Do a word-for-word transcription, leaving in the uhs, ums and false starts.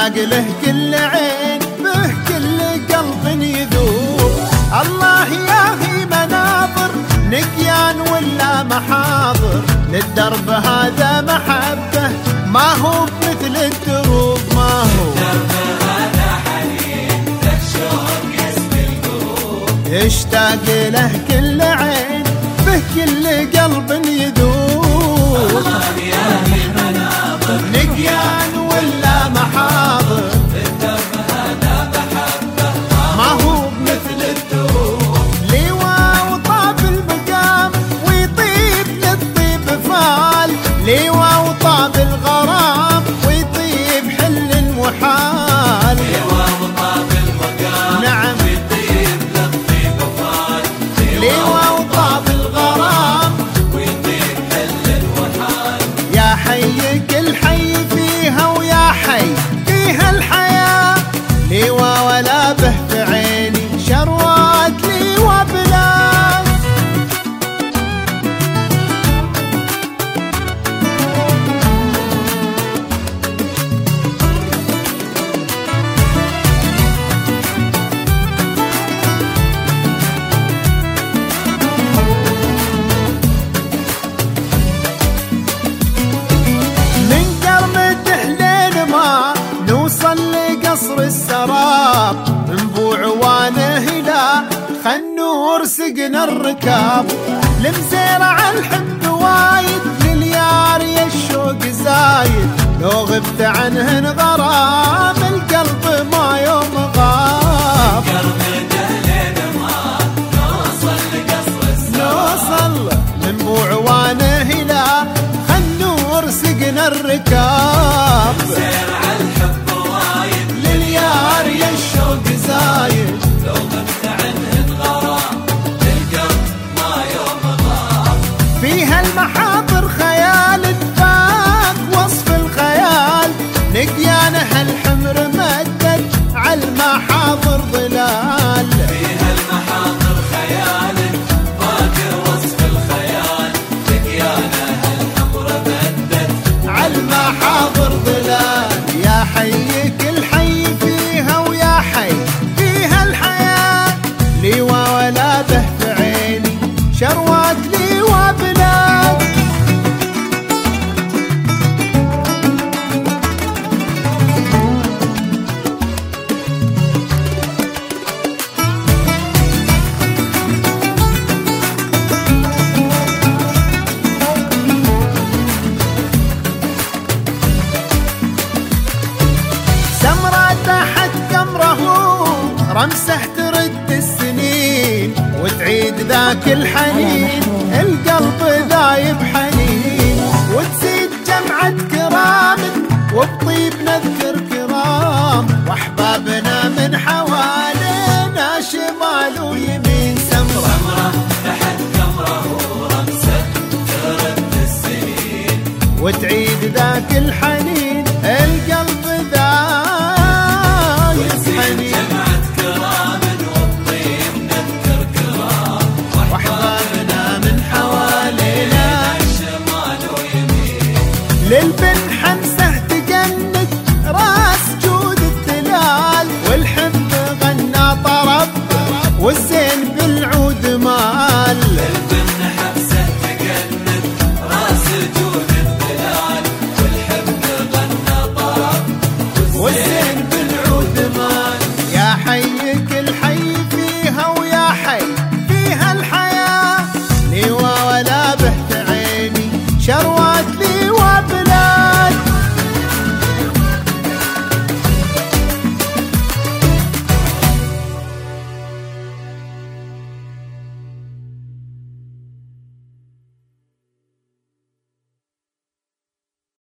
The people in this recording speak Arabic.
اشتاق له كل عين به كل قلب يذوب. الله ياهي مناظر نكيان ولا محاضر، للدرب هذا محبة ما هو مثل الدروب، ما هو الدرب هذا حنين له شوق يسبي القلوب. اشتاق له كل عين به كل قلب يذوب. الله ياهي مناظر نكيان ولا محاضر، الدرب هذا محبة ما هو مثل الدروب. لواء وطاب المقام ويطيب للطيب فال، لواء وطاب الغرام ويطيب حل المحال. لواء وطاب المقام نعم ويطيب للطيب فال، لواء وطاب الغرام ويطيب حل المحال. يا حي كل حي فيها ويا حي فيها الحياة، لواء ولا به في عيني شروات لواء بلاد. من قرمته لين ما نوصل لقصر السراب، نبوع وانهلا خنور سقنا الركاب. لمزيرع الحب وايد لليار يا الشوق زايد، لو غبت عنه انغرام القلب ما يوم غاب. قرمته لين ما نوصل لقصر السراب، نوصل لنبوع وانهلا خنور سقنا الركاب. زرع الحب وايد لليار يا الشوق زايد، لو غبت عنه انغرام القلب ما يوم غاب. فيها المحاضر خيال فاق وصف الخيال، نقيانها الحمر مدد عالمحاضر ظلال. فيها المحاضر خيال فاق وصف الخيال، لقيانها الحمر بدت عالمحاضر ظلال. يا حي كل حي فيها ويا حي فيها الحياة، لواء ولا به في عيني شروات لواء بلاد. سمرة تحت قمره رمسه ترد السنين، وتعيد ذاك الحنين القلب ذايب حنين. وتزيد جمعة كرام وبطيب نذكر كرام، واحبابنا من حوالينا شمال ويمين. سمرة سمرة تحت قمره رمسه ترد السنين، وتعيد ذاك الحنين